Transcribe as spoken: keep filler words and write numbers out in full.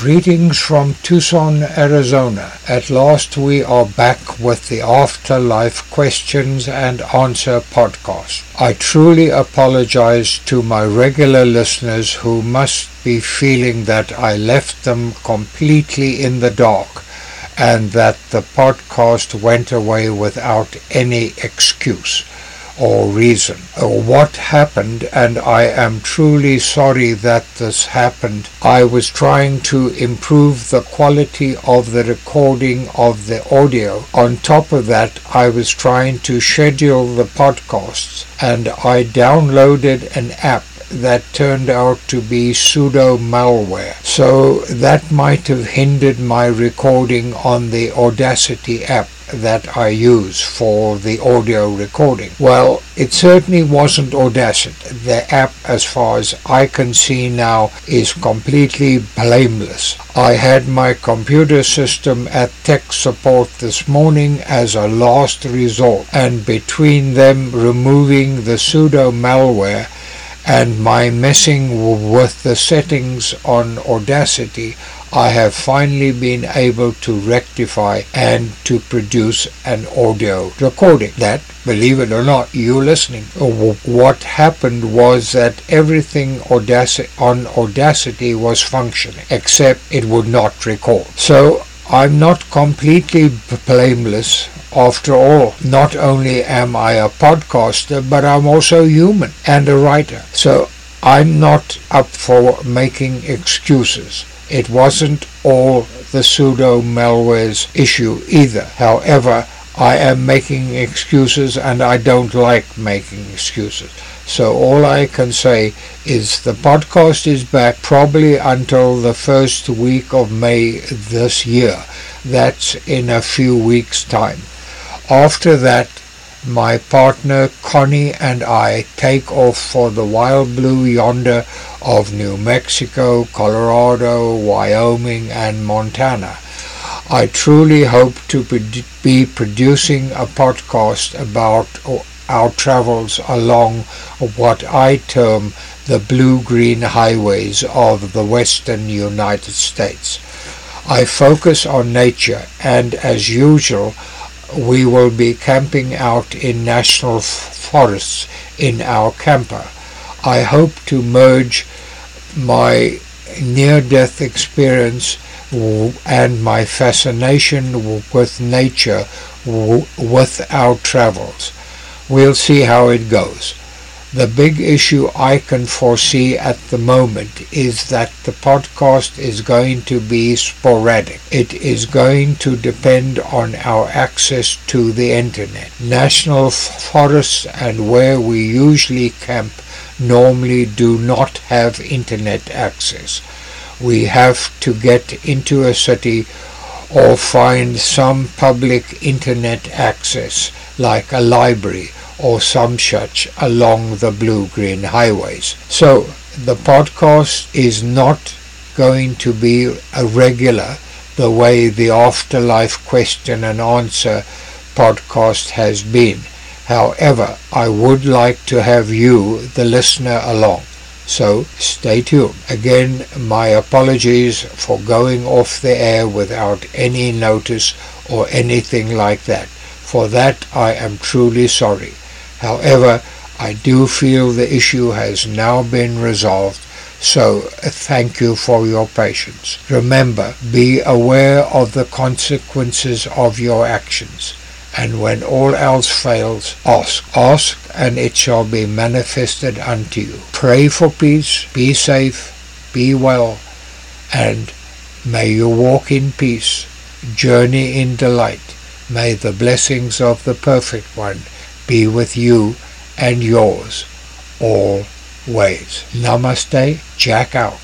Greetings from Tucson, Arizona. At last we are back with the Afterlife Questions and Answer podcast. I truly apologize to my regular listeners who must be feeling that I left them completely in the dark and that the podcast went away without any excuse or reason or what happened, and I am truly sorry that this happened. I was trying to improve the quality of the recording of the audio. On top of that, I was trying to schedule the podcasts, and I downloaded an app that turned out to be pseudo malware, so that might have hindered my recording on the Audacity app that I use for the audio recording. Well, it certainly wasn't Audacity. The app, as far as I can see now, is completely blameless. I had my computer system at tech support this morning as a last resort, and between them removing the pseudo malware and my messing with the settings on Audacity, I have finally been able to rectify and to produce an audio recording that, believe it or not, you listening. What happened was that everything Audacity, on Audacity was functioning, except it would not record. So I'm not completely blameless. After all, not only am I a podcaster, but I'm also human and a writer. So I'm not up for making excuses. It wasn't all the pseudo malware's issue either. However, I am making excuses and I don't like making excuses. So all I can say is the podcast is back probably until the first week of May this year. That's in a few weeks' time. After that, my partner Connie and I take off for the wild blue yonder of New Mexico, Colorado, Wyoming, and Montana. I truly hope to be producing a podcast about our travels along what I term the blue-green highways of the western United States. I focus on nature, and as usual, we will be camping out in national forests in our camper. I hope to merge my near-death experience and my fascination with nature with our travels. We'll see how it goes. The big issue I can foresee at the moment is that the podcast is going to be sporadic. It is going to depend on our access to the internet. National forests and where we usually camp normally do not have internet access. We have to get into a city or find some public internet access like a library or some such along the blue-green highways. So the podcast is not going to be a regular the way the Afterlife Question and Answer podcast has been. However, I would like to have you, the listener, along. So stay tuned. Again, my apologies for going off the air without any notice or anything like that. For that, I am truly sorry. However, I do feel the issue has now been resolved, so thank you for your patience. Remember, be aware of the consequences of your actions, and when all else fails, ask. Ask, and it shall be manifested unto you. Pray for peace, be safe, be well, and may you walk in peace, journey in delight. May the blessings of the Perfect One be with you and yours always. Namaste, Jack out.